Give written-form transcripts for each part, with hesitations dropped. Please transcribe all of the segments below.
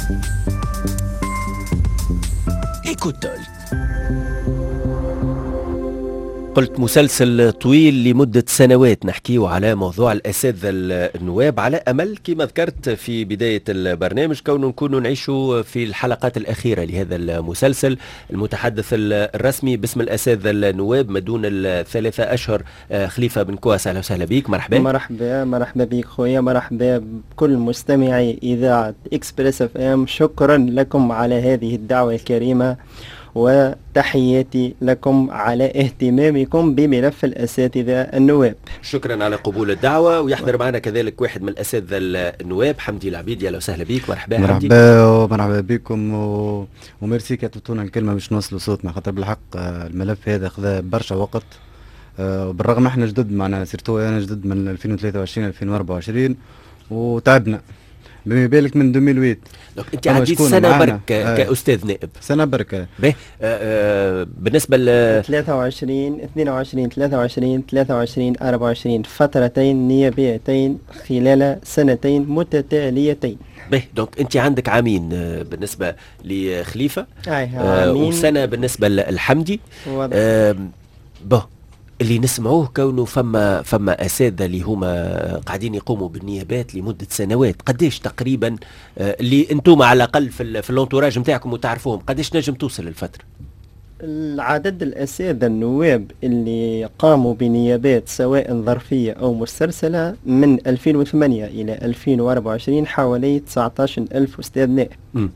إيكوتول. قلت مسلسل طويل لمدة سنوات نحكيه على موضوع الأساتذة النواب، على أمل كما ذكرت في بداية البرنامج كون نكون نعيشوا في الحلقات الأخيرة لهذا المسلسل المتحدث الرسمي باسم الأساتذة النواب ما دون الثلاثة أشهر. خليفة بن كواس، أهلا وسهلا بك. مرحبا. مرحبا بك خويا، مرحبا بكل مستمعي إذاعة إكسبريس اف ام. شكرا لكم على هذه الدعوة الكريمة، وتحياتي لكم على اهتمامكم بملف الأساتذة النواب. شكرا على قبول الدعوة. ويحضر معنا كذلك واحد من الأساتذة النواب، حمدي العبيدي. أهلا وسهلا بك. مرحبا حمدي. مرحبا بكم وميرسي كتعطونا الكلمة باش نوصلوا صوتنا، خاطر بالحق الملف هذا خذا برشا وقت. بالرغم احنا جدد، معنا سيرتو انا جدد من 2023 2024 وتعبنا بما بالك من 2008. انت عديت سنه برك كاستاذ نائب. سنه برك بالنسبه ل 23 22 23 24 فترتين نيابيتين خلال سنتين متتاليتين. دونك انت عندك عامين بالنسبه لخليفه، عامين وسنه بالنسبه للحمدي. اللي نسمعوه كونه فما اساتذه اللي هما قاعدين يقوموا بالنيابات لمده سنوات. قديش تقريبا اللي انتم على الاقل في الانتوراج نتاعكم وتعرفوهم، قديش نجم توصل الفتره؟ العدد الأساتذة النواب اللي قاموا بنيابات سواء ظرفية أو مسترسلة من 2008 إلى 2024 حوالي 19,000 أستاذ نائب.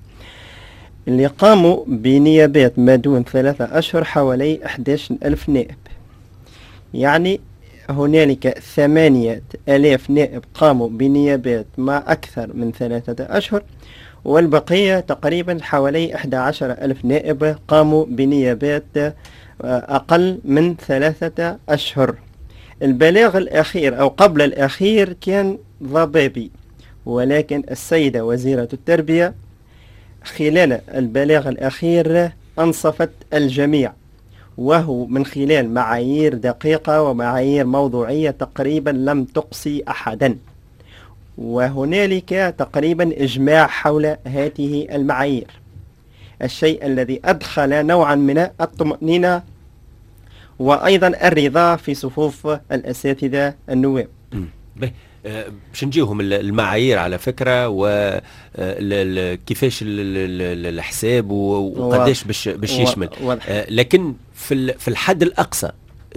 اللي قاموا بنيابات ما دون 3 أشهر حوالي 11,000 نائب. يعني هنالك 8,000 نائب قاموا بنيابات ما أكثر من 3 أشهر، والبقية تقريبا حوالي 11,000 نائب قاموا بنيابات أقل من 3 أشهر. البلاغ الأخير أو قبل الأخير كان ضبابي، ولكن السيدة وزيرة التربية خلال البلاغ الأخير أنصفت الجميع، وهو من خلال معايير دقيقة ومعايير موضوعية تقريبا لم تقصي أحدا، وهنالك تقريبا إجماع حول هذه المعايير، الشيء الذي أدخل نوعا من الطمأنينة وأيضا الرضا في صفوف الأساتذة النواب. باش نجيهم المعايير على فكرة، وكيفاش الحساب وقداش باش يشمل. لكن في الحد الأقصى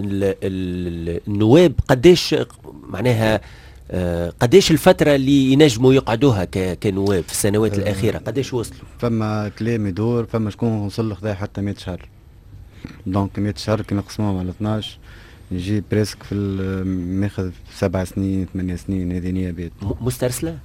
النواب قداش معناها قداش الفترة اللي ينجموا يقعدوها كنواب في السنوات الأخيرة قداش وصلوا؟ فما كلام يدور، فما شكون وصل خذا حتى 100 شهر. دونك 100 شهر كي نقسموهم على 12 يجي بريسك في ماخذ 7 سنين 8 سنين. هذه نيابات مسترسلة؟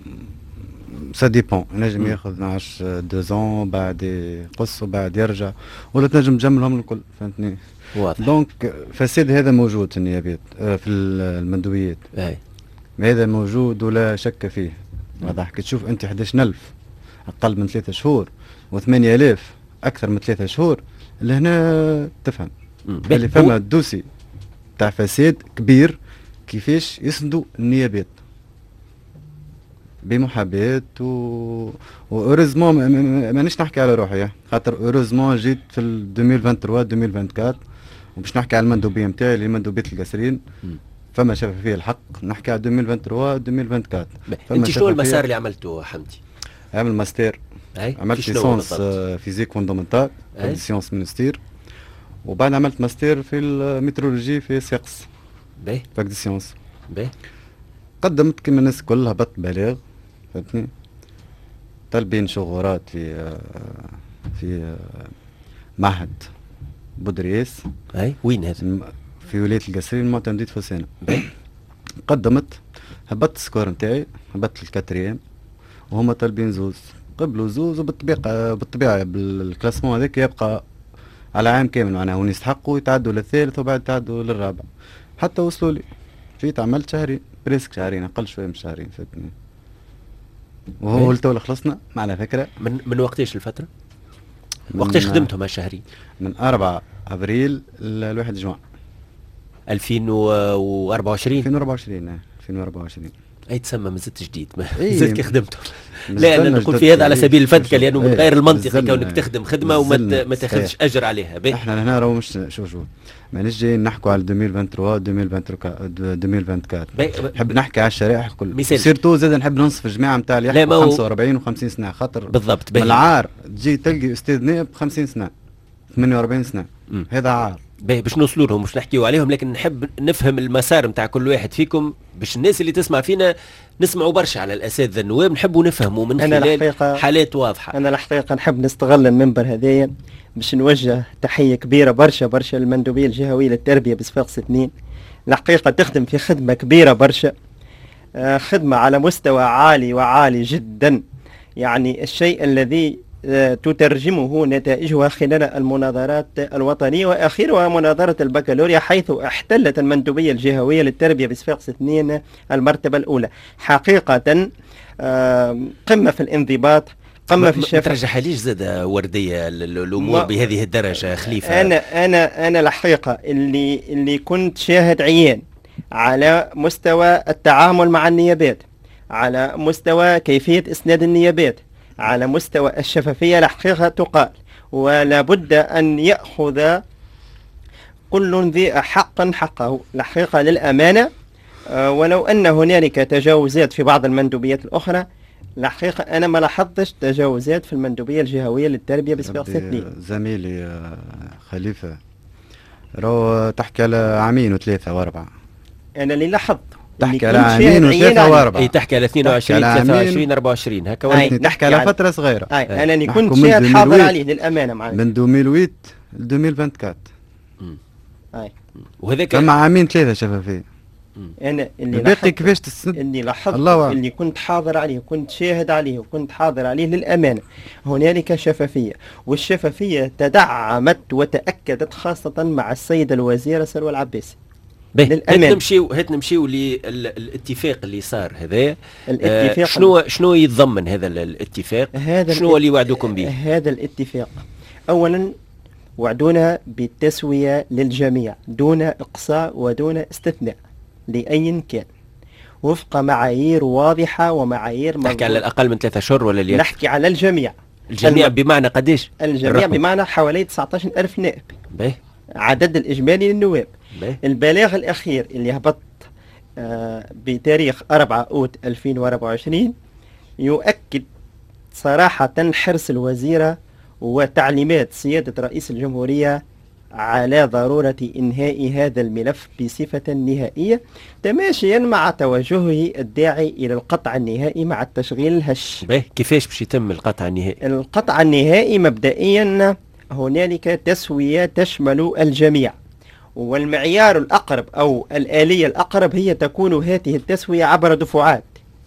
سا ديبون، نجم ياخذ 12 2 بعد يقص وبعد يرجع، ولا تنجم تجملهم الكل. فهمتني؟ واضح. دونك فساد هذا موجود في النيابات في المندوبيات. هذا موجود ولا شك فيه. واضح. كي تشوف انت 11,000 اقل من 3 شهور و8,000 اكثر من 3 شهور، لهنا تفهم اللي فما دوسي تاع فساد كبير كيفاش يسندوا النيابات بمحاباة وأوريزمون مانيش نحكي على روحي، خاطر أوريزمون جيت في 2023 2024 وباش نحكي على المندوبية نتاعي اللي مندوبية القصرين. فما شفافية الحق، نحكي على 2023 2024. انت شنو المسار اللي عملته حمدي؟ عمل ماستر، عملت ليسونس فيزيك فوندامنتال في سيونس مينستير، وبعد عملت ماستر في الميترولوجي في سيقس باك دي سيونس. قدمت كما الناس كلها هبطت بلاغ، فهمتني، طالبين شغورات في معهد بودرياس. وين هذا؟ في ولاية القصرين، معتمدية فوسانة. قدمت، هبطت السكور نتاعي، هبطت الكاتريام، وهما طالبين زوز، قبلوا زوز، وبالطبيعة بالكلاسمون هذاك يبقى على عام كامل، معناها وين يستحقوا يتعدوا للثالث وبعد يتعدوا للرابع، حتى وصلوا لي. فيت عملت شهرين، بريسك شهرين، أقل شوية من شهرين، فهمتني. وهو التولى خلصنا على فكرة. من وقتاش الفترة؟ وقتاش خدمتهم هالشهرين؟ من 4 أبريل ل 1 جوان 2024. 2024 2024. اي تسمى ما زدت جديد، ما زدت كي خدمتهم. لا انا نقول في هذا على سبيل الفدكه، لانه من غير المنطقي كونك تخدم خدمه وما تاخذش اجر عليها. احنا هنا راهو مش شوف مانيش جاي نحكوا على 2023 نحب نحكي على الشرائح الكل، سيرتو زاد نحب ننصف الجماعه نتاع اللي يحكوا 45 و50 سنه، خاطر بالضبط من العار تجي تلقي استاذ نائب 50 سنه 48 سنه هذا عار. باش نوصلوا لهم مش نحكيوا عليهم، لكن نحب نفهم المسار نتاع كل واحد فيكم باش الناس اللي تسمع فينا نسمعوا برشا على الاساتذه النواب، نحبوا نفهموا من خلال حالات واضحه. انا الحقيقه نحب نستغل المنبر هذايا باش نوجه تحيه كبيره برشا للمندوبيه الجهويه للتربيه بصفاقس 2. الحقيقه تخدم في خدمه كبيره برشا، خدمه على مستوى عالي جدا، يعني الشيء الذي تترجمه نتائجها خلال المناظرات الوطنية وأخيرها مناظرة البكالوريا، حيث احتلت المندوبية الجهوية للتربية بصفاقس 2 المرتبة الأولى. حقيقة قمة في الانضباط، قمة في الشفافية. ترجح ليش زاد وردية الأمور بهذه الدرجة خليفة؟ أنا الحقيقة اللي كنت شاهد عيان على مستوى التعامل مع النيابات، على مستوى كيفية إسناد النيابات، على مستوى الشفافية، الحقيقة تقال، ولا بد أن يأخذ كل ذي حقا حقه الحقيقة للأمانة. ولو أن هنالك تجاوزات في بعض المندوبيات الأخرى، الحقيقة أنا ما لاحظتش تجاوزات في المندوبية الجهوية للتربية بصفاقس 2. زميلي خليفة راهو تحكي على عامين و3 و4. أنا اللي لاحظت تحكي على عامين و3 و4. اي تحكي على 22 23 24 هكا، تحكي على فترة صغيرة. أنا اللي كنت شاهد حاضر عليه للأمانة معنا من 2008 ل 2024. وهذاك كما عامين 3 شفافية. أنا اللي باقي كيفاش اللي لاحظت اللي كنت حاضر عليه وكنت شاهد عليه وكنت حاضر عليه للأمانة، هنالك شفافية، والشفافية تدعمت وتأكدت خاصة مع السيد الوزير سلوى العباسي. هات نمشيو للاتفاق اللي صار هذا. الاتفاق شنو يتضمن هذا الاتفاق؟ شنو اللي وعدوكم به؟ هذا الاتفاق اولا وعدونا بالتسوية للجميع دون اقصاء ودون استثناء لاي كان، وفق معايير واضحة ومعايير نحكي على الاقل من 3 أشهر ولا اللي نحكي على الجميع. بمعنى قديش؟ الجميع بمعنى حوالي 19,000 نائب. عدد الإجمالي للنواب. البلاغ الأخير اللي هبط بتاريخ 4 أوت 2024 يؤكد صراحة حرص الوزيرة وتعليمات سيادة رئيس الجمهورية على ضرورة إنهاء هذا الملف بصفة نهائية، تماشيا مع توجهه الداعي إلى القطع النهائي مع التشغيل الهش. كيفاش باش يتم القطع النهائي؟ القطع النهائي مبدئيا هنالك تسوية تشمل الجميع، والمعيار الأقرب أو الآلية الأقرب هي تكون هذه التسوية عبر دفعات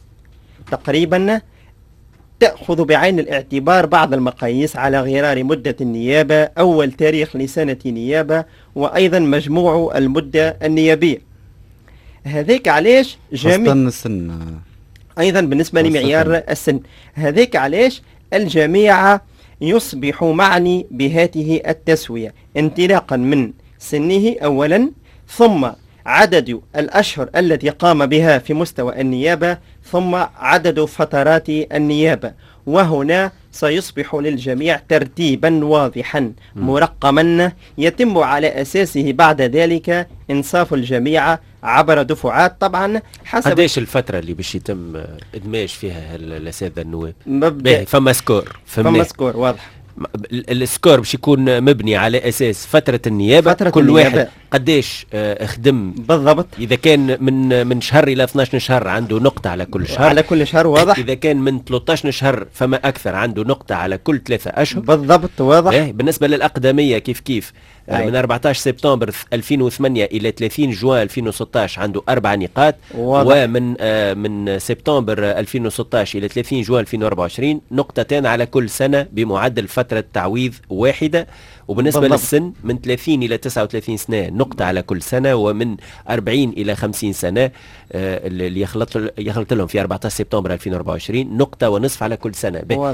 تقريبا تأخذ بعين الاعتبار بعض المقاييس على غرار مدة النيابة، أول تاريخ لسنة نيابة، وأيضا مجموع المدة النيابية. هذيك علاش جميع السن أيضا بالنسبة لمعيار السن، هذيك علاش الجميع يصبح معني بهذه التسوية انطلاقا من سنه أولا، ثم عدد الأشهر التي قام بها في مستوى النيابة، ثم عدد فترات النيابة. وهنا سيصبح للجميع ترتيبا واضحا مرقما يتم على أساسه بعد ذلك إنصاف الجميع عبر دفعات. طبعا حسب قديش الفترة اللي باش يتم إدماج فيها الأساتذة النواب؟ فما سكور واضح. السكور باش يكون مبني على اساس فتره النيابه، كل واحد قديش خدم بالضبط. اذا كان من شهر الى 12 شهر عنده نقطه على كل شهر، على كل شهر واضح. اذا كان من 13 شهر فما اكثر عنده نقطه على كل 3 أشهر بالضبط واضح. بالنسبه للاقدميه كيف من 14 سبتمبر 2008 الى 30 جوان 2016 عنده 4 نقاط واضح. ومن سبتمبر 2016 الى 30 جوان 2024 نقطتين على كل سنه بمعدل فتره تعويض واحده. وبالنسبة بالضبط. للسن من 30 إلى 39 سنة نقطة على كل سنة، ومن 40 إلى 50 سنة اللي يخلط لهم في 14 سبتمبر 2024 نقطة ونصف على كل سنة.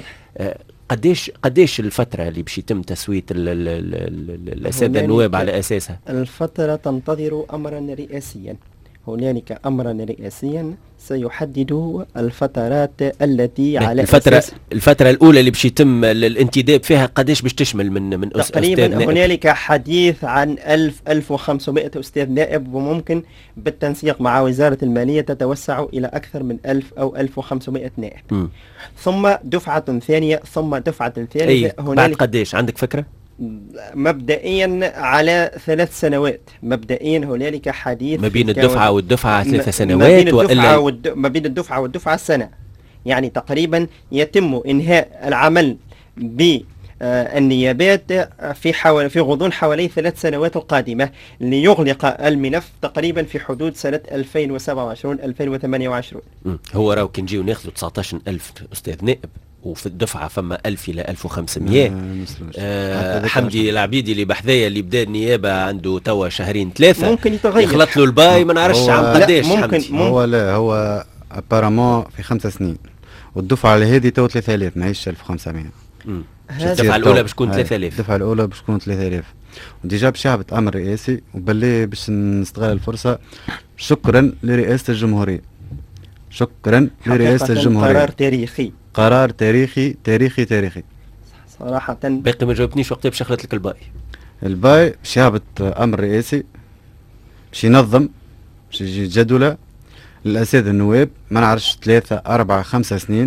قديش الفترة اللي باش يتم تسوية الأساتذة النواب على أساسها؟ الفترة تنتظر أمرا رئاسيا، هنالك أمرا رئاسيا سيحدد الفترات التي على الفترة الأولى اللي باش يتم الانتداب فيها قداش باش تشمل من تقريبا هنالك حديث عن 1500 أستاذ نائب، وممكن بالتنسيق مع وزارة المالية تتوسع إلى أكثر من 1000 أو 1500 نائب. ثم دفعة ثانية ثم دفعة ثالثة. بعد قداش عندك فكرة؟ مبدئيا على 3 سنوات. مبدئيا هنالك حديث ما بين الدفعة والدفعة 3 سنوات، ما بين الدفعة والدفعة سنة. يعني تقريبا يتم إنهاء العمل بالنيابات في غضون حوالي 3 سنوات القادمة، ليغلق الملف تقريبا في حدود سنة 2027-2028. هو راهو كي نجيو ناخذوا 19,000 أستاذ نائب، وفي الدفعة فما 1000 إلى 1500. حمدي العبيدي اللي بحذايا اللي بدا النيابة عنده توا 2-3 ممكن يتغير، يخلط له الباي، ما نعرفش عم قداش. هو ابارامون في 5 سنين، والدفعة هذه تو 3000 ماهيش 1500. الدفعة الأولى باش تكون 3000. الدفعة الأولى باش تكون 3000، وديجا باش يهبط أمر رئاسي. وبالله باش نستغل الفرصة، شكرا لرئاسة الجمهورية، شكرا لرئاسة الجمهورية. قرار تاريخي صراحة. باقي ما جاوبتنيش وقتها باش يخلط لك الباي باش يهبط أمر رئاسي باش ينظم، باش يجي جدولة للأساتذة النواب. ما نعرفش 3 4 5 سنين،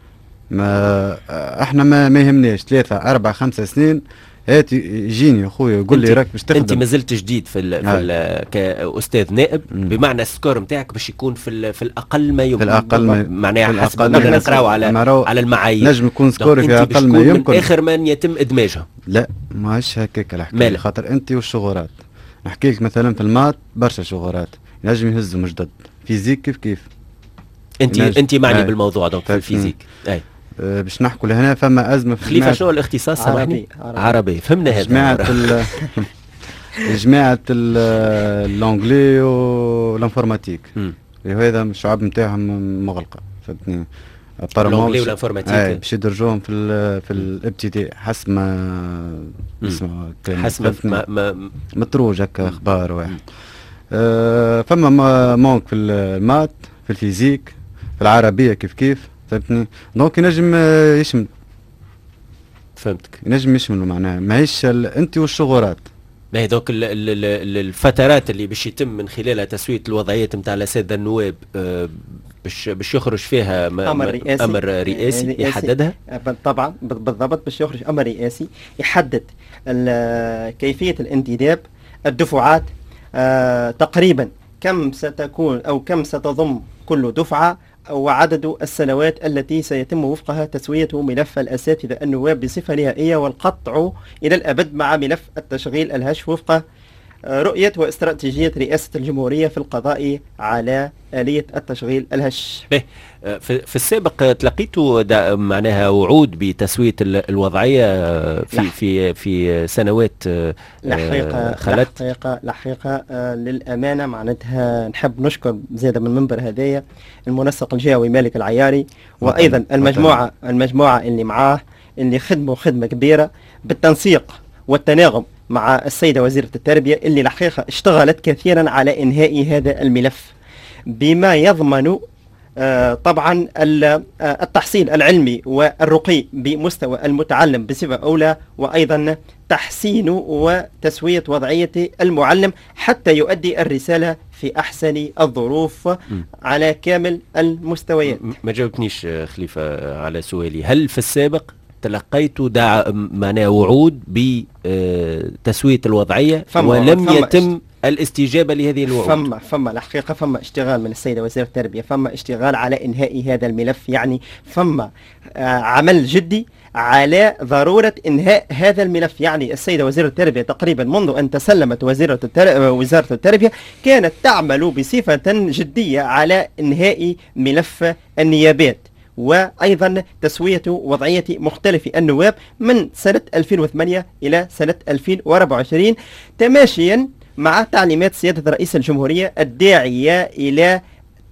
ما احنا ما يهمناش 3 4 5 سنين. هاتي يجيني اخويا يقول لي راك باش تخدم. انت مازلت جديد في كاستاذ نائب، بمعنى السكور نتاعك باش يكون في الاقل ما يمكن. في الاقل معناها حسب ما نقراو على المعايير نجم يكون سكوري في اقل ما يمكن. من اخر من يتم ادماجهم. لا ماهيش هكاك الحكايه، خاطر انت والشغورات. نحكي لك مثلا في المات برشا شغورات نجم يهزوا مجدد. فيزيك كيف انت معني بالموضوع دونك في الفيزيك. اي باش نحكوا لهنا فما أزمة في خليفة. شنو الاختصاص؟ عربي. فهمنا هذا. جماعة اللونجلي والانفورماتيك، وهذا الشعب نتاعهم مغلقة. فهمتني؟ اللونجلي والانفورماتيك باش يدرجوهم في الابتدائي حسب ما اسمه حسب ما متروج هكا اخبار واحد. فما مونك في المات، في الفيزيك، في العربية كيف فهمتني. دونك ينجم يشمل. فهمتك. ينجم يشملوا معناها ماهيش انت والشغورات. ما هي دوك الفترات اللي باش يتم من خلالها تسوية الوضعيات نتاع الأساتذة النواب، باش يخرج فيها أمر رئاسي يحددها. طبعا بالضبط باش يخرج أمر رئاسي يحدد كيفية الانتداب، الدفعات، تقريبا كم ستكون أو كم ستضم كل دفعة، وعدد السنوات التي سيتم وفقها تسوية ملف الأساتذة النواب بصفة نهائية، والقطع إلى الأبد مع ملف التشغيل الهش وفق رؤية واستراتيجية رئاسة الجمهورية في القضاء على آلية التشغيل الهش. في السابق تلقيتوا معناها وعود بتسوية الوضعية في سنوات خلت. لحقيقة للأمانة معناتها نحب نشكر زيادة من منبر هذايا المنسق الجهوي مالك العياري، وأيضا المجموعة اللي معاه، اللي خدموا خدمة كبيرة بالتنسيق والتناغم مع السيدة وزيرة التربية، اللي الحقيقة اشتغلت كثيرا على إنهاء هذا الملف بما يضمن طبعا التحصيل العلمي والرقي بمستوى المتعلم بصفة أولى، وأيضا تحسين وتسوية وضعية المعلم حتى يؤدي الرسالة في أحسن الظروف على كامل المستويات. ما جاوبتنيش خليفة على سؤالي، هل في السابق تلقيت معناها وعود بتسوية الوضعية ولم يتم الاستجابة لهذه الوعود؟ فما الحقيقة فما اشتغال من السيدة وزيرة التربية، فما اشتغال على إنهاء هذا الملف، يعني فما عمل جدي على ضرورة إنهاء هذا الملف. يعني السيدة وزيرة التربية تقريبا منذ أن تسلمت وزارة التربية كانت تعمل بصفة جدية على إنهاء ملف النيابات، وأيضا تسوية وضعية مختلف النواب من سنة 2008 إلى سنة 2024 تماشيا مع تعليمات سيادة رئيس الجمهورية الداعية إلى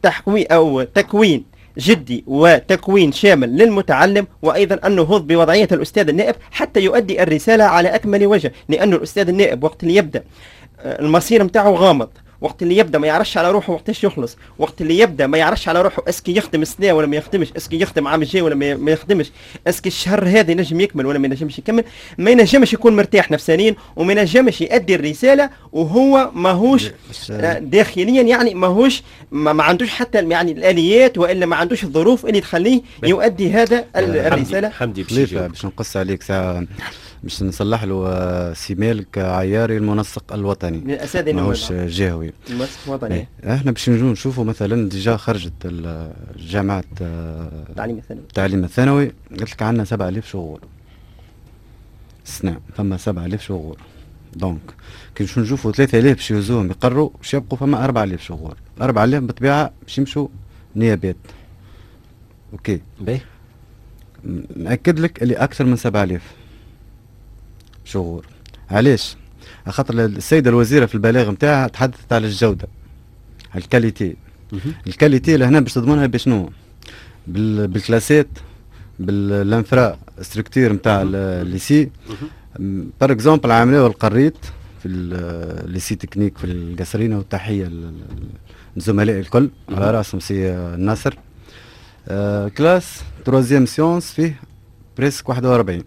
تكوين جدي وتكوين شامل للمتعلم، وأيضا النهوض بوضعية الأستاذ النائب حتى يؤدي الرسالة على أكمل وجه، لأن الأستاذ النائب وقت اللي يبدأ المصير متاعه غامض وقت اللي يبدا ما يعرفش على روحه وقتاش يخلص، وقت اللي يبدا ما يعرفش على روحه اسكي يخدم السنه ولا ما يخدمش، اسكي يخدم عام الجاي ولا ما يخدمش، اسكي الشهر هذا ينجم يكمل ولا ما ينجمش يكمل، ما ينجمش يكون مرتاح نفسانيا وما ينجمش يؤدي الرساله وهو ماهوش داخليا، يعني ماهوش ما عندوش حتى يعني الاليات والا ما عندوش الظروف اللي تخليه يؤدي هذا الرساله. حمدي باش نقص عليك ساعه باش نصلح له سي مالك عياري المنسق الوطني من الاساتذه ماهوش جهوي المنسق الوطني. احنا باش نجو نشوفوا مثلا ديجا خرجت الجامعات التعليم الثانوي قلت لك عندنا 7000 شغل السنة، ثم 7000 شغل، دونك كي باش نشوفوا 3000 باش يوزوهم يقروا باش يبقوا فما 4000 شغل، 4000 بالطبيعة باش يمشوا نيابات. اوكي باهي نأكد لك اللي أكثر من 7000 شغل. علاش؟ خاطر السيدة الوزيرة في البلاغ نتاعها تحدثت على الجودة، على الكاليتي. الكاليتي لهنا باش تضمنها بشنو؟ بالكلاسات، بالانفرا ستركتير نتاع الليسي. بار اكزومبل عاملوا القريت في الليسي تكنيك في القصرينة، والتحية للزملاء الكل على راسهم سي ناصر. كلاس تروزيام سيونس فيه بريسك 41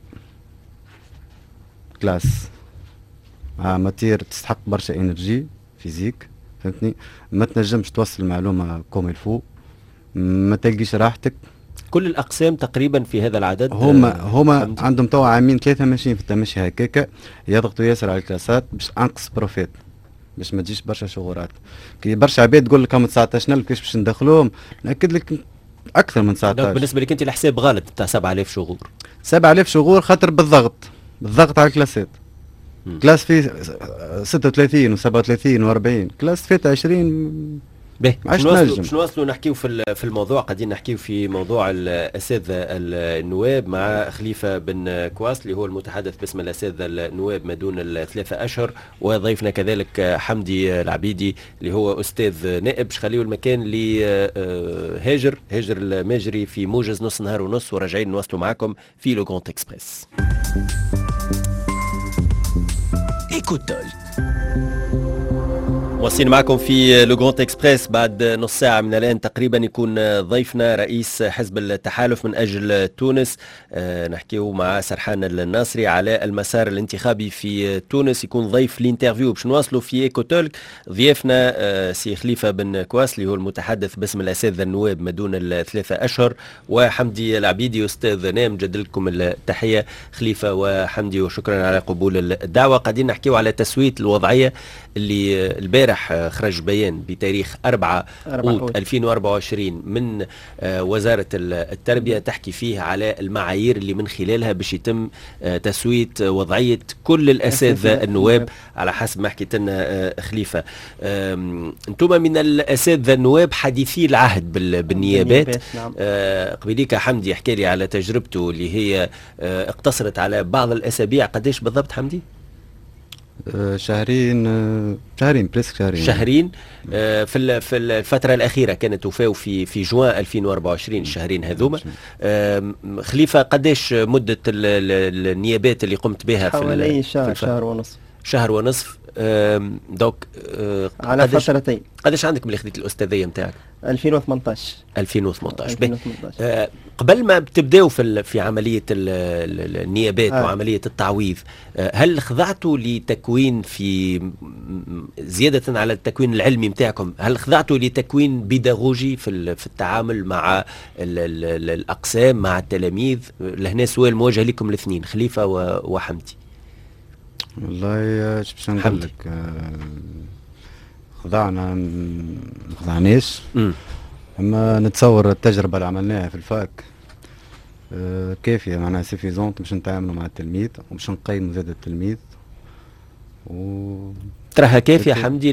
كلاس، ماتير تستحق برشا انرجي فيزيك، فهمتني؟ ما تنجمش توصل المعلومه كوم الفو، ما تلقيش راحتك. كل الاقسام تقريبا في هذا العدد هما عندهم توا عامين 3 ماشيين في التمشي هكاكا، يضغطوا ياسر على الكلاسات باش انقص بروفيت، باش ما تجيش برشا شغورات. كي برشا عباد تقول لك هم 19 كيفاش باش ندخلوهم، ناكد لك اكثر من 19. بالنسبه لك انت الحساب غلط تاع 7000 شغور. 7000 شغور خاطر بالضغط على الكلاسات. كلاس فيه 36 و37 و40 كلاس فات 20. باهي باش نواصلوا نحكيو في الموضوع، قاعدين نحكيو في موضوع الاساتذه النواب مع خليفه بن كواس اللي هو المتحدث باسم الاساتذه النواب ما دون ال3 أشهر، وضيفنا كذلك حمدي العبيدي اللي هو استاذ نائب. باش خليو المكان لهاجر الماجري في موجز نص نهار ونص، وراجعين نواصلوا معكم في لو غرانت اكسبريس. إيكوتول واصلين معكم في لو غرانت اكسبريس. بعد نص ساعة من الآن تقريبا يكون ضيفنا رئيس حزب التحالف من أجل تونس، نحكيه مع سرحان الناصري على المسار الانتخابي في تونس، يكون ضيف الانترفيو. باش نواصلوا في إيكوتولك. ضيافنا سي خليفة بن كواس اللي هو المتحدث باسم الأساتذة النواب ما دون ال3 أشهر، وحمدي العبيدي أستاذ نام. جدد لكم التحية خليفة وحمدي، وشكرا على قبول الدعوة. قاعدين نحكيه على تسوية الوضعية اللي البارح خرج بيان بتاريخ 4 أوت 2024 من وزارة التربية تحكي فيه على المعايير اللي من خلالها باش يتم تسوية وضعية كل الأساتذة النواب على حسب ما حكيت لنا خليفة. انتم من الأساتذة النواب حديثي العهد بالنيابات. قبليك حمدي يحكي لي على تجربته اللي هي اقتصرت على بعض الأسابيع. قديش بالضبط حمدي؟ شهرين بريسك شهرين. في الفترة الأخيرة كانت وفاو في جوان 2024 الشهرين هذوما. خليفة قديش مدة النيابات اللي قمت بها؟ حوالي شهر ونصف. دوك على فترتين. قديش عندك من خديت الأستاذية متاعك؟ 2018. قبل ما بتبداو في عملية النيابات وعملية التعويض، هل خضعتوا لتكوين في زيادة على التكوين العلمي متاعكم، هل خضعتوا لتكوين بيداغوجي في التعامل مع الأقسام مع التلاميذ؟ لهنا سؤال موجه لكم الاثنين خليفة وحمدي. والله باش نقول لك خضعناش، اما نتصور التجربه اللي عملناها في الفاك كافيه، معناها سيفيزونت باش نتعاملوا مع التلميذ وباش نقيموا زاد التلميذ تراها كافيه حمدي.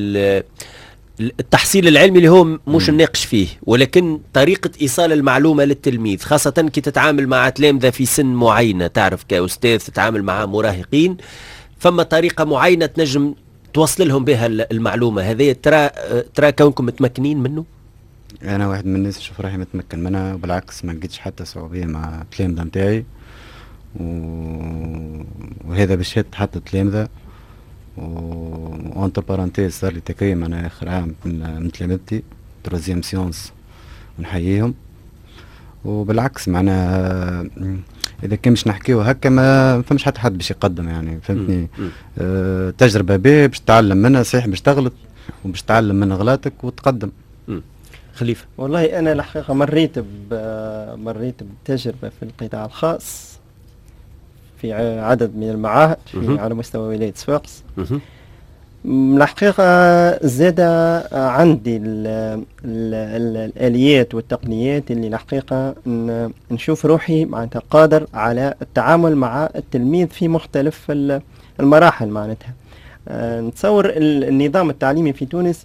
التحصيل العلمي اللي هو مش نناقش فيه، ولكن طريقة إيصال المعلومة للتلميذ، خاصة كي تتعامل مع تلامذة في سن معينة، تعرف كأستاذ تتعامل مع مراهقين، فما طريقة معينة تنجم توصل لهم بها المعلومة. هذه ترى كونكم متمكنين منه؟ أنا واحد من الناس نشوف روحي متمكن منها، وبالعكس ما لقيتش حتى صعوبية مع التلامذة نتاعي، وهذا بشهادة حتى التلامذة. وانتر بارانتيز صار لي تكريم انا اخر عام من تلامذتي تروزيام سيونس، ونحييهم. وبالعكس معناها اذا كان مش نحكيو هكا ما فمش حتى حد باش يقدم يعني فهمتني. تجربه باهيه باش تتعلم منها، صحيح باش تغلط وباش تتعلم من غلطك وتقدم. خليفه. والله انا الحقيقه مريت بتجربه في القطاع الخاص في عدد من المعاهد على مستوى ولايه صفاقس. الحقيقة زاد عندي الآليات والتقنيات اللي الحقيقة نشوف روحي معناتها قادر على التعامل مع التلميذ في مختلف المراحل. معناتها نتصور النظام التعليمي في تونس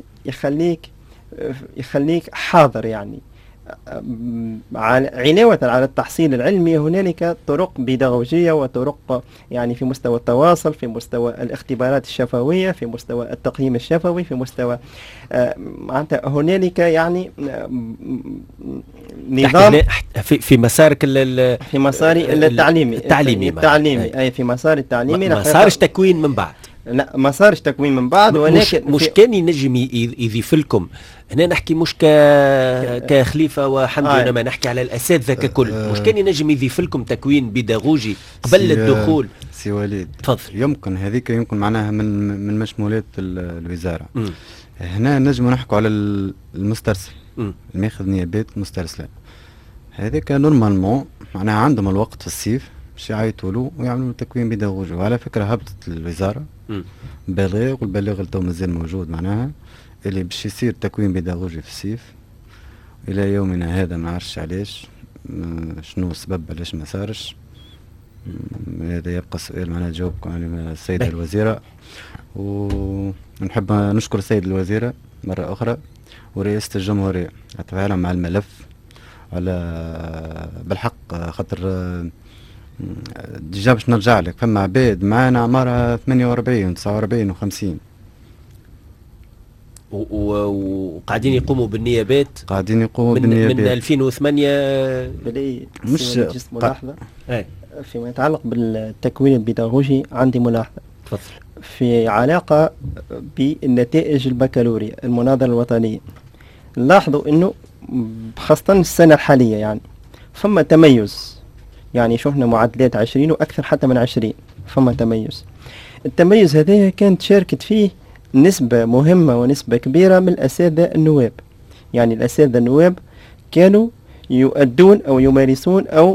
يخليك حاضر يعني علاوة على التحصيل العلمي. هنالك طرق بيداغوجية وطرق يعني في مستوى التواصل، في مستوى الاختبارات الشفوية، في مستوى التقييم الشفوي، في مستوى هنالك يعني نظام في مسارك في مساري التعليمي أي في مسار التعليمي. ما صارش تكوين من بعد. لا ما صارش تكوين من بعد، ولكن مش كان ينجم يضيف لكم هنا نحكي مش كخليفه وحمد ما نحكي على الاساتذه ككل. مش كان ينجم يضيف لكم تكوين بيداغوجي قبل الدخول؟ سي وليد تفضل. يمكن هذيك يمكن معناها من مشمولات الوزاره. هنا نجم نحكوا على المسترسل الماخذ نيابات مسترسله. هذيك نورمالمون معناها عندهم الوقت في الصيف باش يعيطوا له ويعملوا تكوين بيداغوجي. وعلى فكره هبطت الوزاره بلاغ، والبلاغ اللي تو مازال موجود معناها اللي باش يصير تكوين بيداغوجي في الصيف. الى يومنا هذا ما عرفش علاش، شنو السبب علاش ما صارش. هذا يبقى السؤال معناها جاوبكم على السيده الوزيره. ونحب نشكر السيد الوزيره مره اخرى ورئاسه الجمهوريه على التفاعل مع الملف على بالحق. خاطر ديجا باش نرجع لك فما عباد معانا عمرها 48 49 و50 وقاعدين يقوموا بالنيابات. من 2008 مش ملاحظة فيما يتعلق بالتكوين البيداغوجي. عندي ملاحظة في علاقة بالنتائج البكالوريا المناظرة الوطنية. لاحظوا انه خاصة السنة الحالية يعني فما تميز، يعني شفنا معدلات 20 واكثر حتى من 20 فما تميز. التميز هذا كانت شاركت فيه نسبة مهمة ونسبة كبيرة من الأساتذة النواب. يعني الأساتذة النواب كانوا يؤدون أو يمارسون أو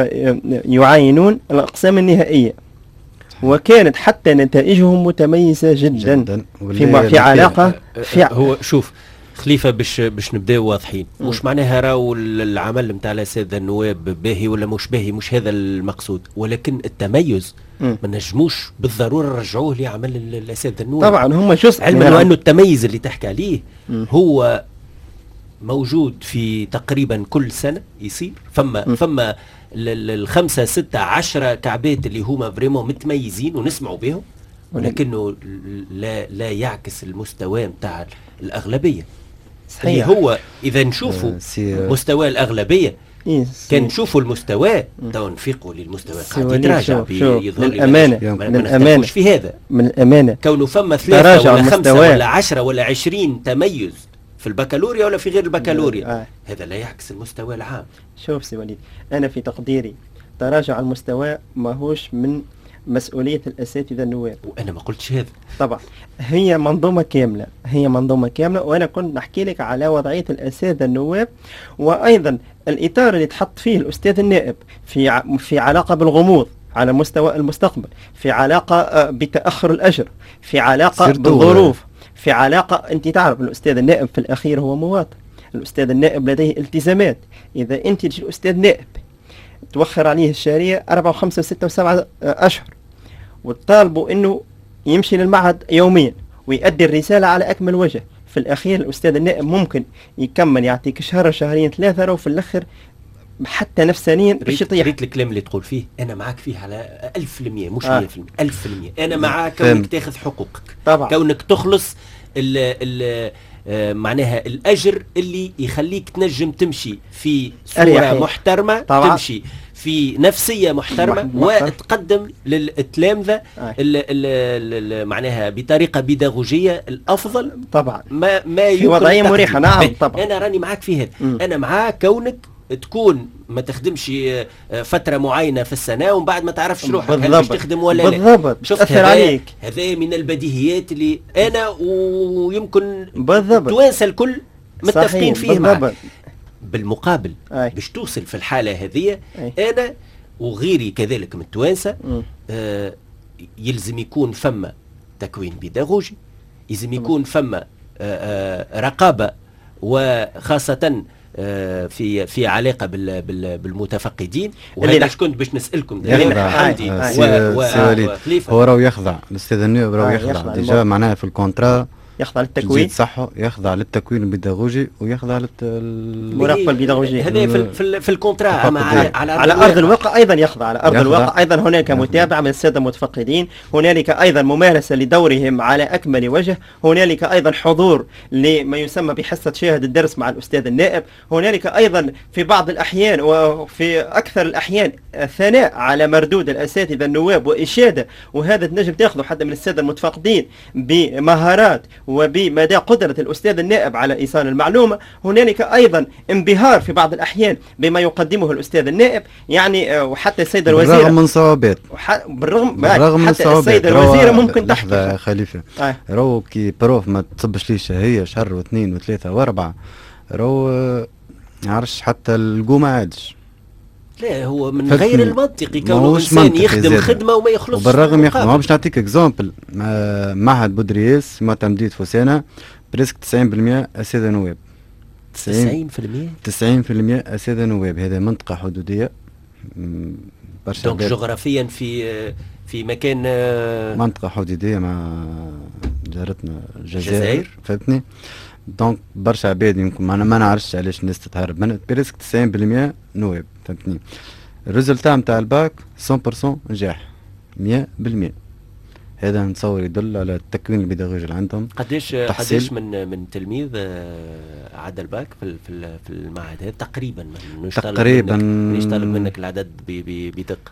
يعاينون الأقسام النهائية، وكانت حتى نتائجهم متميزة جدا في علاقة هو شوف خليفة باش نبداو واضحين. مش معناها راهو العمل نتاع الأساتذة النواب باهي ولا مش باهي، مش هذا المقصود، ولكن التميز ما نجموش بالضرورة نرجعوه لعمل الأساتذة النواب. طبعا هم جزء علما أنه التميز اللي تحكي عليه هو موجود في تقريبا كل سنة يصير. فما الخمسة 6 10 كعبات اللي هما فريمون متميزين ونسمعوا بهم، ولكنه لا يعكس المستوى متاع الأغلبية. صحيح. اللي هو إذا نشوفوا مستوى الأغلبية كان نشوفوا المستوى تو نفيقوا للمستوى قاعد يتراجع يظهر للأمانة في هذا من الأمانة كونه فما 3 ولا 5 ولا 10 ولا 20 تميز في البكالوريا ولا في غير البكالوريا. هذا لا يعكس المستوى العام. شوف سي وليد، أنا في تقديري تراجع المستوى ماهوش من مسؤولية الأساتذة النواب، وأنا ما قلتش هذا. طبعا هي منظومة كاملة، وأنا كنت نحكي لك على وضعية الأساتذة النواب، وأيضا الإطار اللي تحط فيه الأستاذ النائب في علاقة بالغموض على مستوى المستقبل، في علاقة بتأخر الأجر، في علاقة بالظروف، في علاقة أنت تعرف الأستاذ النائب في الأخير هو مواطن. الأستاذ النائب لديه التزامات. إذا أنت الأستاذ نائب توخر عليه الشهرية 4 و5 و6 و7 أشهر وطالبوا أنه يمشي للمعهد يوميا ويؤدي الرسالة على أكمل وجه، في الأخير الأستاذ النائب ممكن يكمل يعطيك شهر شهرين 3 وفي الأخر حتى نفسانيا باش يطيح. ريت الكلام اللي تقول فيه أنا معك فيه على 1000% مش 100%. 1000% أنا معك كونك تاخذ حقوقك، طبعا كونك تخلص ال معناها الأجر اللي يخليك تنجم تمشي في صورة أريحية. محترمة، طبعا. تمشي في نفسية محترمة وتقدم للتلامذة معناها بطريقة بيداغوجية الأفضل طبعا ما في وضعية مريحة. نعم طبعا. أنا راني معاك في هذا. أنا معاك كونك تكون ما تخدمش فترة معينة في السنة ومن بعد ما تعرفش روحك هل باش تخدم ولا لا. بالضبط. شفت هذا من البديهيات اللي أنا ويمكن التوانسة الكل متفقين فيه معك. بالمقابل باش توصل في الحالة هذه أنا وغيري كذلك من التوانسة يلزم يكون فما تكوين بيداغوجي، يلزم يكون فما رقابة، وخاصة في علاقة بالمتفقدين. وهذا كنت باش نسألكم حمدي هو راهو يخضع الأستاذ النائب، راهو يخضع ديجا معناها في الكونترا، يخضع للتكوين صحه، يخضع للتكوين البيداغوجي ويخضع للمراقبه البيداغوجيه. هذا في الكونترا على ارض الواقع ايضا يخضع. على ارض الواقع ايضا هناك متابعه من الساده المتفقدين، هنالك ايضا ممارسه لدورهم على اكمل وجه، هنالك ايضا حضور لما يسمى بحصه شاهد الدرس مع الاستاذ النائب، هنالك ايضا في بعض الاحيان وفي اكثر الاحيان ثناء على مردود الاساتذه النواب واشاده، وهذا تنجم تاخذه حتى من الساده المتفقدين بمهارات وبمدى قدرة الأستاذ النائب على إيصال المعلومة. هنالك أيضا انبهار في بعض الأحيان بما يقدمه الأستاذ النائب، يعني وحتى السيد الوزير بالرغم من صعوبات، بالرغم من حتى السيد الوزير ممكن تحكي خليفة رو كي بروف ما تصبش ليش هي شهر واثنين وثلاثة واربعة، رو عارش حتى القومة عادش. لا هو من غير المنطقي كونه انسان يخدم خدمه وما يخلصش. وبالرغم يخدم. باش نعطيك اكزامبل، معهد بودرياس معتمدية فوسانة بريسك 90% اساتذه نواب. 90% اساتذه نواب. هذا منطقه حدوديه برشا. دونك جغرافيا في مكان منطقه حدوديه مع جارتنا الجزائر، فهمتني؟ دونك برشا عباد يمكن ما نعرفش علاش الناس تتهرب منها. بريسك 90% نواب، فهمتني؟ الريزلتا نتاع الباك 100% نجاح 100%. هذا نتصور يدل على التكوين البيداغوجي اللي عندهم. قداش من تلميذ عدى الباك في المعهد هذا تقريبا؟ نشتغل منك العدد بدقة.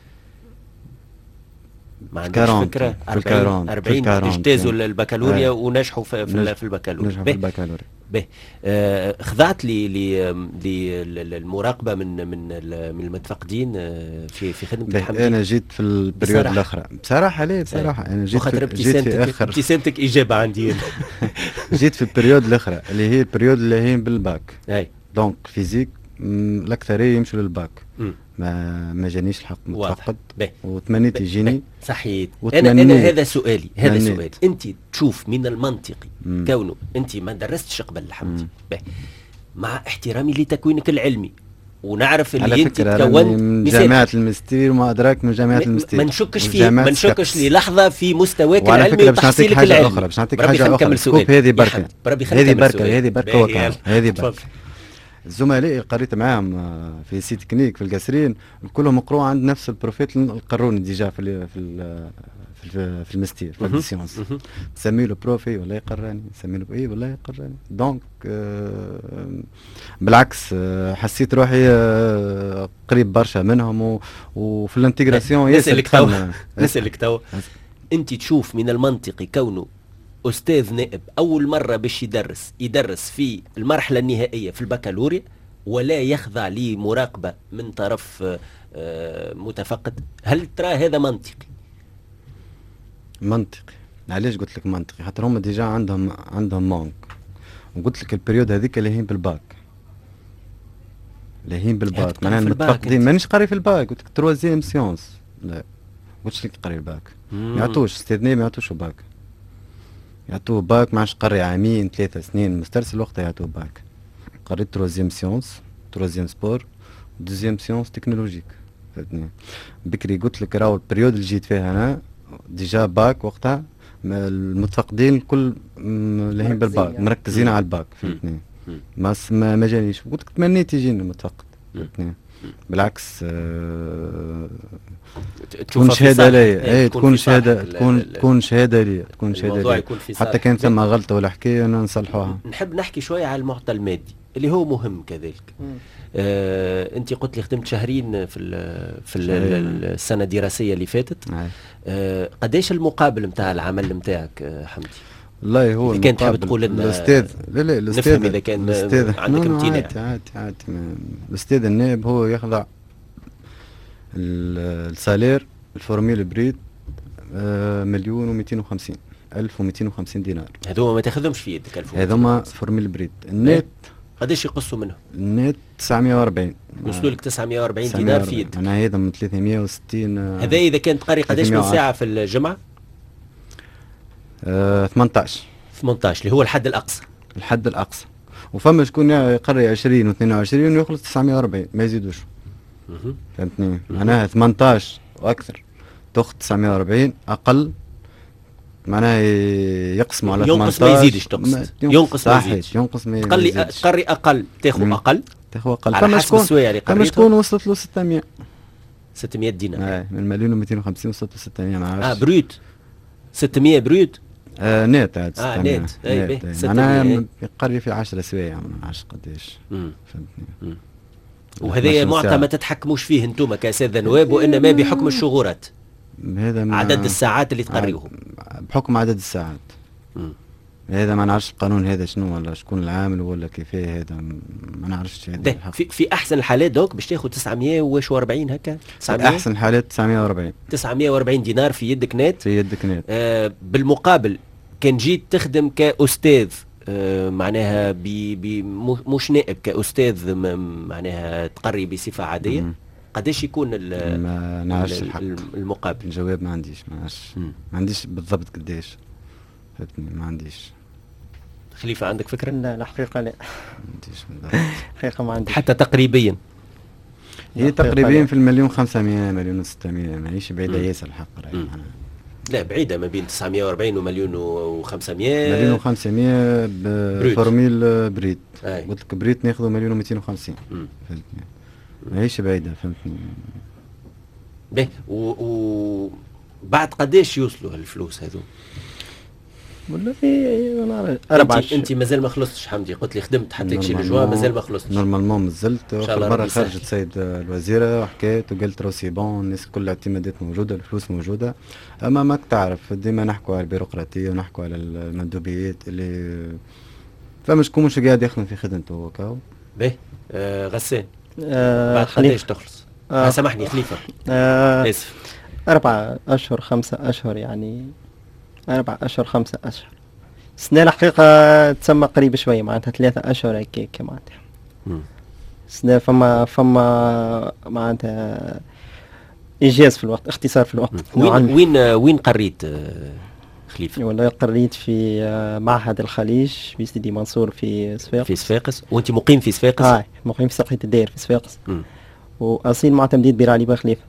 ما عندكش فكرة؟ 40 اجتازوا البكالوريا ونجحوا في البكالوريا. خضعت للمراقبة من المتفقدين في خدمة حمدي. انا جيت في البريود الاخرى بصراحة. ليه بصراحة انا جيت في اخر ابتسامتك اجابة عندي. جيت في البريود الاخرى اللي هي البريود اللي هي بالباك. دونك فيزيك الاكثرية يمشوا للباك. ما جانيش الحق متفقد وتمنيت يجيني. صحيح. انا هذا سؤالي. انت تشوف من المنطقي كونه انت ما درستش قبل الحمدي، مع احترامي لتكوينك العلمي ونعرف اللي انت تكونت من جامعة المستير وما ادراك من جامعة المستير، ما نشكش للحظة في مستواك العلمي وتحصيلك العلمي. باش نعطيك حاجة أخرى. سكوب هذه بركة. الزملاء قريت معاهم في سي تكنيك في القصرين كلهم مقروء عند نفس البروفيت القروني ديجا في المستير في السيونس. تسمي له بروفي ولا يقراني، تسمي له ايه ولا يقراني. دونك بالعكس حسيت روحي قريب برشا منهم وفي الانتجراسيون. نسألك تو انت تشوف من المنطقي كونه أستاذ نائب أول مرة باش يدرس في المرحلة النهائية في البكالوريا ولا يخضع لمراقبة من طرف متفقد، هل ترى هذا منطقي؟ منطقي. علاش قلت لك منطقي؟ حتى هم ديجا عندهم مانك. وقلت لك البريود هذيك اللي هي بالباك، معناها المتفقدين مانيش قاري في الباك. قلت لك تروازيام سيونس، لا قلتش لك قاري الباك. ما يعطوش استاذ نائب، ما يعطوش باك، يعطوه باك معاش قري عامين 3 سنين مسترسل وقتها يعطوه باك. قريت تروازيام سيونس، تروازيام سبور، دوزيام سيونس تكنولوجيك، فهمتني؟ بكري قلت لك راهو البريود اللي جيت فيها انا ديجا باك وقتها المتفقدين الكل لاهين بالباك مركزين على الباك، فهمتني؟ ما جانيش. قلت لك تمنيت يجيني المتفقد، فهمتني؟ بالعكس تكون شهاده ليا، تكون شهاده، تكون شهاده ليا، تكون شهاده ليا، حتى كان ثم غلطه ولا حكايه نصلحوها. نحب نحكي شويه على المعطى المادي اللي هو مهم كذلك. انت قلت لي خدمت شهرين في السنه الدراسيه اللي فاتت. قداش المقابل نتاع العمل نتاعك حمدي؟ والله هو إذا كنت تحب تقول لنا الاستاذ، لا الاستاذ نفهم اذا كان عندك امتناع. عادي الاستاذ النائب هو يخضع السالير الفورميل بريد 1,250,000 1250 دينار. هذوما ما تاخذهمش في يدك؟ هذوما فورميل بريد. النت قداش يقصوا منهم؟ النت 940 يوصلوا لك 940 دينار في يدك. انا هذا من 360. هذا اذا كان تقري قداش من ساعه في الجمعه؟ 18 اللي هو الحد الاقصى. الحد الاقصى. وفما شكون يقري 20 و22 ويخلص 940 ما يزيدوش. فهمتني؟ معناها 18 واكثر تاخذ 940 اقل، معناها يقسموا على 18. ينقص ما يزيدش تقصد؟ ينقص ما يزيدش. ينقص ما يزيدش. تقري اقل تاخذ اقل. تاخذ اقل. على حسب السوايع اللي قريتها. شكون وصلت له 600 دينار. من 1,250,000 وصلت له 600 ما عرفتش. بروت 600 بروت. نت عاد 600. نت. اي معناها يقري في 10 سوايع ما نعرفش قداش. فهمتني؟ وهذا معطى ما تتحكموش فيه انتم كاساتذه نواب، وانما بحكم الشغورات. هذا عدد الساعات اللي تقريهم. بحكم عدد الساعات. هذا ما نعرفش القانون هذا شنو، ولا شكون العامل ولا كيفاه، هذا ما نعرفش. هذا في احسن الحالات دوك باش تاخذ 940 هكا. احسن الحالات 940 دينار في يدك نت. في يدك نت. بالمقابل كان جيت تخدم كاستاذ، معناها مش نائب، كاستاذ معناها تقري بصفه عاديه، قداش يكون ما نعرفش المقابل؟ الجواب ما عنديش، ما عنديش بالضبط قداش. فهمتني؟ ما عنديش. خليفه عندك فكره؟ لا حقيقه لا. ما عنديش بالضبط. حقيقه ما عنديش. حتى تقريبيا هي تقريبا في 1,500,000 1,600,000 ماهيش بعيده ياسر الحق. لا بعيده ما بين 940 و1,500,000. 1,500,000 بفورميل بريد. قلت لك بريد ناخذوا 1,250,000. فهمتني؟ ماهيش بعيده. فهمتني؟ باهي. بعد قداش يوصلوا هالفلوس هذو؟ والله انا 14. انت مازال ما خلصتش حمدي، قلت لي خدمت حتى كشي الجوا مازال ما خلصتش. نورمالمون مازلت. اخر مره خرجت سيد الوزيره وحكيت وقلت رو سي بون، الناس كل الاعتمادات موجوده، الفلوس موجوده. اما ماك تعرف ديما نحكوا على البيروقراطيه ونحكوا على المندوبيات اللي فما شكون مش قاعد يخدم في خدمته هكا. باهي. غسان بعد قداش تخلص؟ سامحني خليفه. اسف. 4 أشهر 5 أشهر يعني 4 أشهر 5 أشهر. السنة الحقيقة تسمى قريب شوية، معناتها 3 أشهر هكاك معناتها. السنة فما معناتها إنجاز في الوقت، اختصار في الوقت. وين قريت خليفة؟ والله قريت في معهد الخليج في سيدي منصور في صفاقس. في صفاقس؟ وأنت مقيم في صفاقس؟ مقيم في ساقية الدير في صفاقس. وأصيل معتمدية بيرالي بخليفة.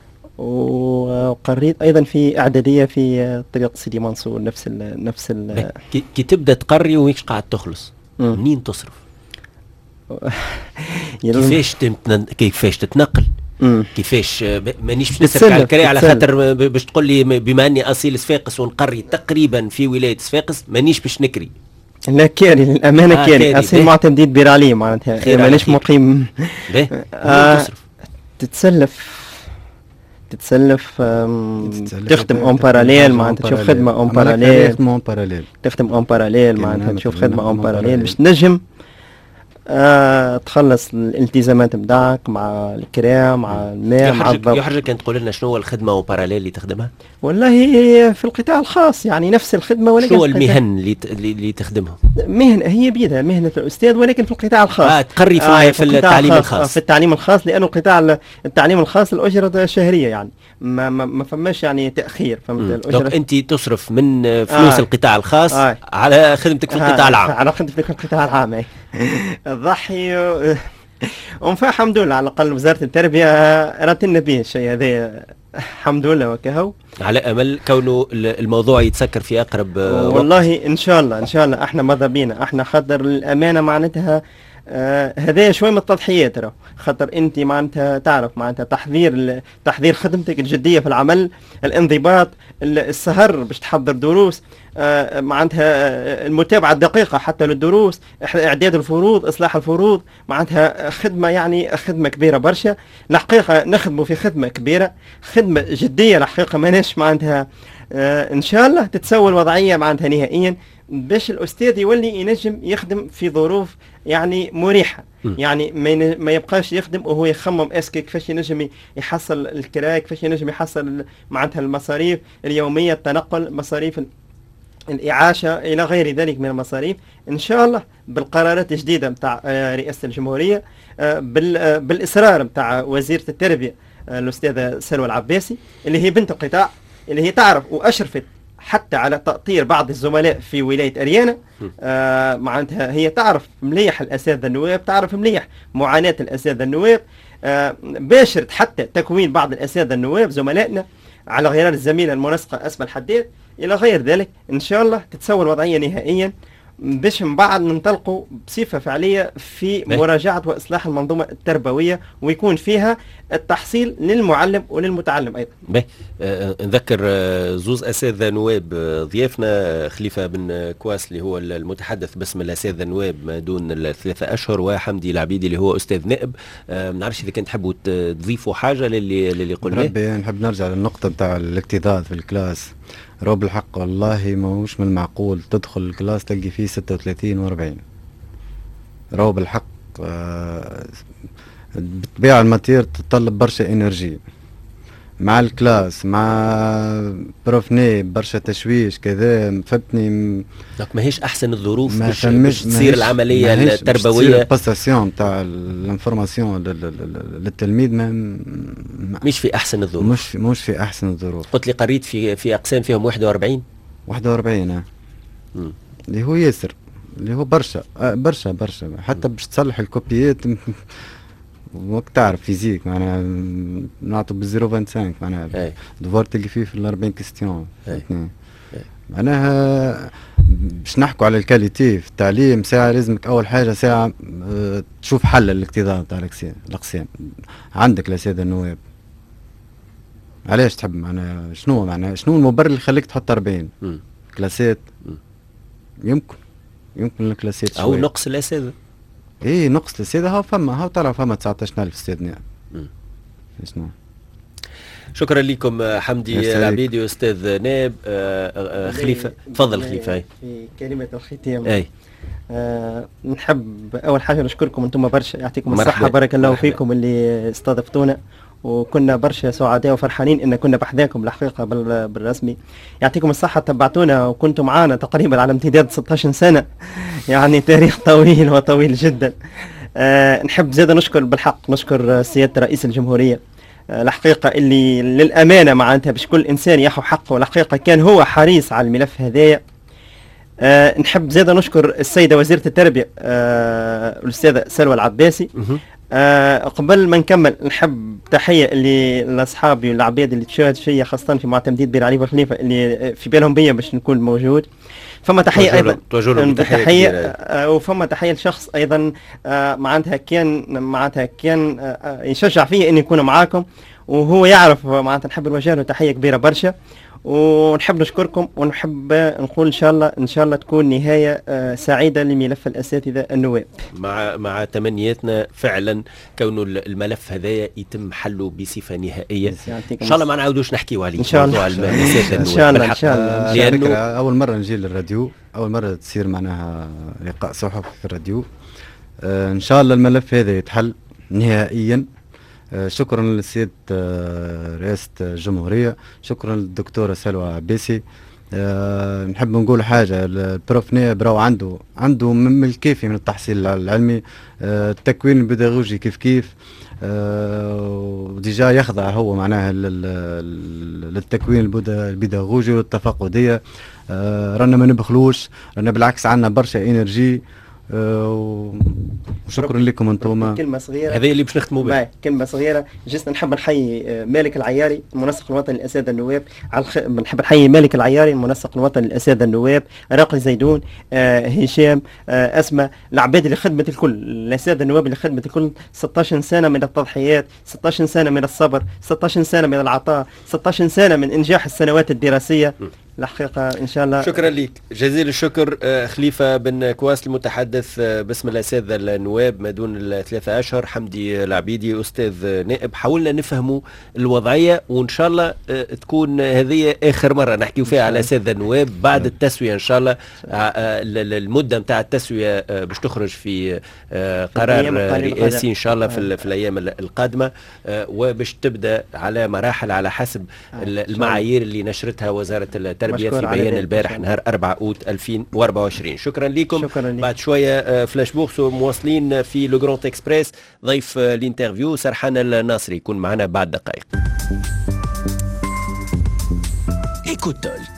وقريت ايضا في اعداديه في طريق سيدي منصور نفس كي تبدا تقري وماكش قاعد تخلص، منين تصرف؟ كيفاش تتنقل؟ كيفاش مانيش باش نسرك على الكري على خاطر باش تقول لي بما اني اصيل صفاقس ونقري تقريبا في ولايه صفاقس مانيش باش نكري. لا كاري للامانه كاري اصيل معتمدين بيرالي معناتها مانيش مقيم. تصرف تتسلف تخدم اون باراليل معناتها تشوف خدمه اون باراليل تخدم اون باراليل معناتها تشوف خدمه اون باراليل باش تنجم تخلص الالتزامات نتاعك مع الكرا مع الماء مع الضوء. يحرجك كان تقول لنا شنو هو الخدمه اون باراليل اللي تخدمها؟ والله في القطاع الخاص يعني نفس الخدمه ولكن شنو المهن اللي تخدمها؟ مهنه هي بيدها مهنه الاستاذ ولكن في القطاع الخاص. تقري في التعليم الخاص. في التعليم الخاص لانه التعليم الخاص الاجره شهريه يعني ما فماش يعني تاخير. فهمت الاجره؟ دونك انت تصرف من فلوس القطاع الخاص على خدمتك في القطاع العام. على خدمتك في القطاع العام ضحي ونفع الحمد لله. على الاقل وزاره التربيه راتلنا به الشيء هذا الحمد لله وكهو، على امل كونه الموضوع يتسكر في اقرب والله وقت. ان شاء الله احنا ماذا بينا احنا خاطر الامانه معناتها هذا شوي من التضحيات راه، خاطر انت معناتها تعرف معناتها تحضير خدمتك، الجديه في العمل، الانضباط، السهر باش تحضر دروس، معناتها المتابعه الدقيقه حتى للدروس، اعداد الفروض، اصلاح الفروض، معناتها خدمه يعني خدمه كبيره برشا الحقيقه، نخدموا في خدمه كبيره، خدمه جديه الحقيقه، ماناش معناتها ان شاء الله تتسوى الوضعيه معناتها نهائيا، باش الاستاذ يولي ينجم يخدم في ظروف يعني مريحه، يعني ما يبقاش يخدم وهو يخمم اسكي كيفاش ينجم يحصل الكراء، كيفاش ينجم يحصل معناتها المصاريف اليوميه، التنقل، مصاريف الإعاشة إلى غير ذلك من المصاريف. إن شاء الله بالقرارات الجديدة متاع رئاسة الجمهورية، بالإصرار متاع وزيرة التربية الأستاذة سلوى العباسي، اللي هي بنت القطاع، اللي هي تعرف وأشرفت حتى على تأطير بعض الزملاء في ولاية أريانا، معناتها هي تعرف مليح الأساتذة النواب، تعرف مليح معاناة الأساتذة النواب، باشرت حتى تكوين بعض الأساتذة النواب زملائنا على غرار الزميلة المنسقة أسماء الحداد إلى غير ذلك. إن شاء الله تتسوى الوضعية نهائيا، باش من بعد ننطلقوا بصفة فعلية في مراجعة وإصلاح المنظومة التربوية، ويكون فيها التحصيل للمعلم وللمتعلم أيضا. نذكر زوز أساتذة نواب ضيافنا، خليفة بن كواس اللي هو المتحدث باسم الأساتذة النواب ما دون الثلاثة أشهر، وحمدي العبيدي اللي هو أستاذ نائب. ما نعرفش إذا كنت تحبوا تضيفوا حاجة للي قلناه. ربي نحب نرجع للنقطة بتاع الاكتظاظ في الكلاس. رو بالحق والله ماهوش من المعقول تدخل الكلاس تلقي فيه 36 و40. رو بالحق بطبيعة الماتير تتطلب برشا انرجي مع الكلاس، مع بروفني برشا تشويش كذا، فهمتني. دونك ماهيش احسن الظروف باش تصير العمليه التربويه، الباساسيون تاع الانفورماسيون للتلميذ مش في احسن الظروف. مش في احسن الظروف. قلت لي قريت في اقسام فيهم 41 اللي هو ياسر، اللي هو برشا حتى باش تصلح الكوبيات وقت تعرف فيزيك معناها نعطوا بال 0.25 معناها دوار تلقي فيه في 40 كيستيون معناها. باش نحكوا على الكاليتي في التعليم ساعة لازمك أول حاجة ساعة تشوف حل الاكتظاظ تاع الأقسام. عندك الأساتذة النواب، علاش تحب معناها شنو المبرر اللي يخليك تحط 40 كلاسات؟ يمكن الكلاسات أو نقص الأساتذة. ايه نقص الأساتذة، هاو ترى فما 19,000 أستاذ نائب. شنو؟ شكرا لكم حمدي العبيدي أستاذ نائب. خليفة تفضل. خليفة في كلمة الختام نحب أول حاجة نشكركم أنتم برشا، يعطيكم الصحة، بارك الله فيكم اللي استضفتونا، وكنا برشا سعداء وفرحانين ان كنا بحذاكم الحقيقه بالرسمي. يعطيكم الصحه، تبعتونا وكنتم معنا تقريبا على امتداد 16 سنه، يعني تاريخ طويل وطويل جدا. نحب زيادة نشكر بالحق، نشكر سياده رئيس الجمهوريه الحقيقه اللي للامانه معناتها باش كل انسان ياخذ حقه، الحقيقه كان هو حريص على الملف هذايا. نحب زيادة نشكر السيده وزيره التربيه الاستاذه سلوى العباسي. قبل ما نكمل نحب تحية لأصحابي والعباد اللي تشاهد فيا، خاصة في معتمدين بير علي وخليفة اللي في بالهم بيا باش نكون موجود. فما تحية أيضا تحية وفما تحية لشخص أيضا معناتها كان يشجع فيا إني أكون معاكم، وهو يعرف معناتها نحب نوجه له تحية كبيرة برشا، ونحب نشكركم، ونحب نقول ان شاء الله تكون نهايه سعيده لملف الاساتذه النواب، مع تمنياتنا فعلا كون الملف هذايا يتم حله بصفه نهائيه. ان شاء الله ما نعاودوش نحكيوا عليه ان شاء الله. ان شاء الله ان شاء الله. لانه اول مره نجي للراديو، اول مره تصير معناها لقاء صحفي في الراديو. ان شاء الله الملف هذا يتحل نهائيا. شكرا للسيد رئاسة الجمهورية، شكرا للدكتورة سلوى عباسي. نحب نقول حاجة، البروف نائب راهو عنده من الكافي من التحصيل العلمي، التكوين البيداغوجي كيف وديجا يخضع هو معناها للتكوين البيداغوجي والتفقدية. رانا ما نبخلوش، رانا بالعكس عندنا برشا انرجي وشكرا لكم انتم. كلمه صغيره هذه اللي باش نختموا بها. كلمه صغيره جست نحب نحيي مالك العياري المنسق الوطني للاساتذه النواب نحب نحيي مالك العياري المنسق الوطني للاساتذه النواب، راقي زيدون، هشام، اسماء، العباد اللي خدمت الكل، الاساتذه النواب اللي خدمت الكل 16 سنه من التضحيات، 16 سنه من الصبر، 16 سنه من العطاء، 16 سنه من انجاح السنوات الدراسيه. الحقيقة إن شاء الله. شكرا لك جزيل الشكر. خليفة بن كواس المتحدث باسم الأساتذة النواب ما دون الثلاثة أشهر، حمدي العبيدي أستاذ نائب. حاولنا نفهموا الوضعية وإن شاء الله تكون هذه آخر مرة نحكي فيها على أساتذة النواب بعد التسوية إن شاء الله. المدة متاع التسوية باش تخرج في قرار رئاسي إن شاء الله في الأيام القادمة، وباش تبدأ على مراحل على حسب المعايير اللي نشرتها وزارة التربية في بيان البارح نهار 4 أوت 2024. شكرا لكم. بعد شوية فلاش بوكس ومواصلين في لو جراند اكسبريس. ضيف الانترفيو سرحان الناصري يكون معنا بعد دقائق. إيكوتول